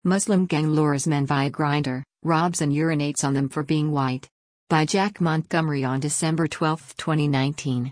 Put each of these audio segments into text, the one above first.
Muslim gang lures men via Grindr, robs and urinates on them for being white. By Jack Montgomery on December 12, 2019.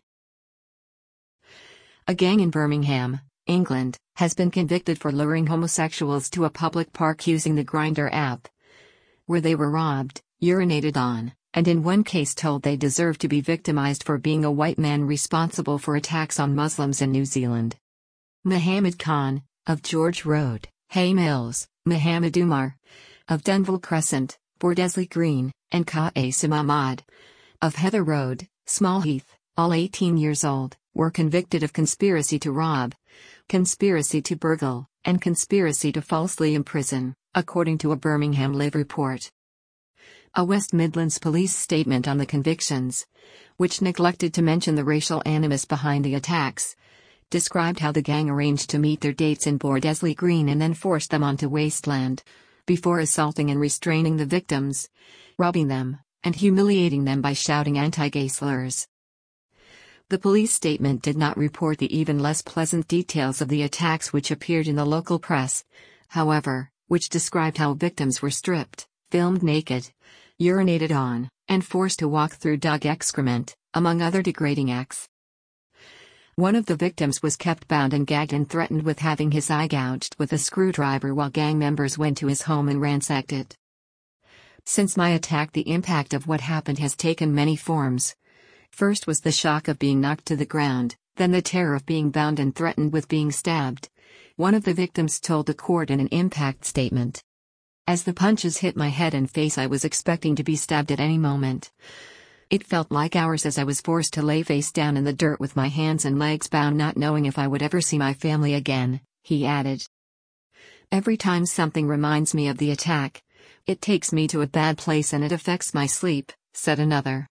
A gang in Birmingham, England, has been convicted for luring homosexuals to a public park using the Grindr app, where they were robbed, urinated on, and in one case told they deserved to be victimized for being a white man responsible for attacks on Muslims in New Zealand. Mohammed Khan, of George Road, Hay Mills, Mohammed Umar, of Denville Crescent, Bordesley Green, and Qasim Ahmad, of Heather Road, Smallheath, all 18 years old, were convicted of conspiracy to rob, conspiracy to burgle, and conspiracy to falsely imprison, according to a Birmingham Live report. A West Midlands police statement on the convictions, which neglected to mention the racial animus behind the attacks, described how the gang arranged to meet their dates in Bordesley Green and then forced them onto wasteland, before assaulting and restraining the victims, robbing them, and humiliating them by shouting anti-gay slurs. The police statement did not report the even less pleasant details of the attacks which appeared in the local press, however, which described how victims were stripped, filmed naked, urinated on, and forced to walk through dog excrement, among other degrading acts. One of the victims was kept bound and gagged and threatened with having his eye gouged with a screwdriver while gang members went to his home and ransacked it. Since my attack, the impact of what happened has taken many forms. First was the shock of being knocked to the ground, then the terror of being bound and threatened with being stabbed, one of the victims told the court in an impact statement. As the punches hit my head and face, I was expecting to be stabbed at any moment. It felt like hours as I was forced to lay face down in the dirt with my hands and legs bound, not knowing if I would ever see my family again, he added. Every time something reminds me of the attack, it takes me to a bad place and it affects my sleep, said another.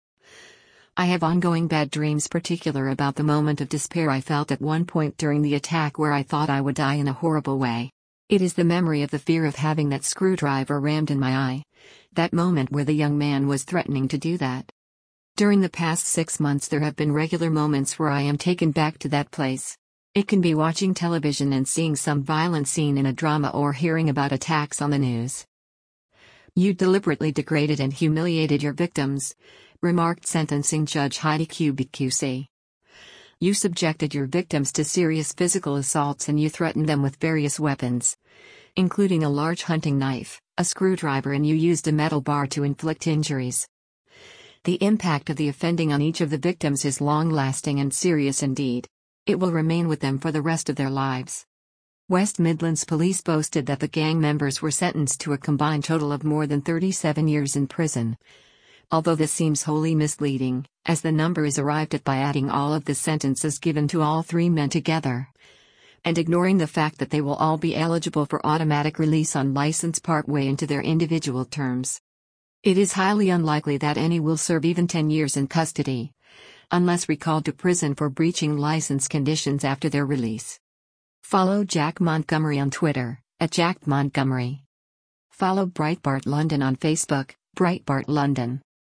I have ongoing bad dreams, particularly about the moment of despair I felt at one point during the attack where I thought I would die in a horrible way. It is the memory of the fear of having that screwdriver rammed in my eye, that moment where the young man was threatening to do that. During the past 6 months there have been regular moments where I am taken back to that place. It can be watching television and seeing some violent scene in a drama or hearing about attacks on the news. You deliberately degraded and humiliated your victims, remarked sentencing judge Heidi Kubik QC. You subjected your victims to serious physical assaults and you threatened them with various weapons, including a large hunting knife, a screwdriver, and you used a metal bar to inflict injuries. The impact of the offending on each of the victims is long-lasting and serious indeed. It will remain with them for the rest of their lives. West Midlands Police boasted that the gang members were sentenced to a combined total of more than 37 years in prison. Although this seems wholly misleading, as the number is arrived at by adding all of the sentences given to all three men together, and ignoring the fact that they will all be eligible for automatic release on license partway into their individual terms. It is highly unlikely that any will serve even 10 years in custody, unless recalled to prison for breaching license conditions after their release. Follow Jack Montgomery on Twitter, @JackMontgomery. Follow Breitbart London on Facebook, Breitbart London.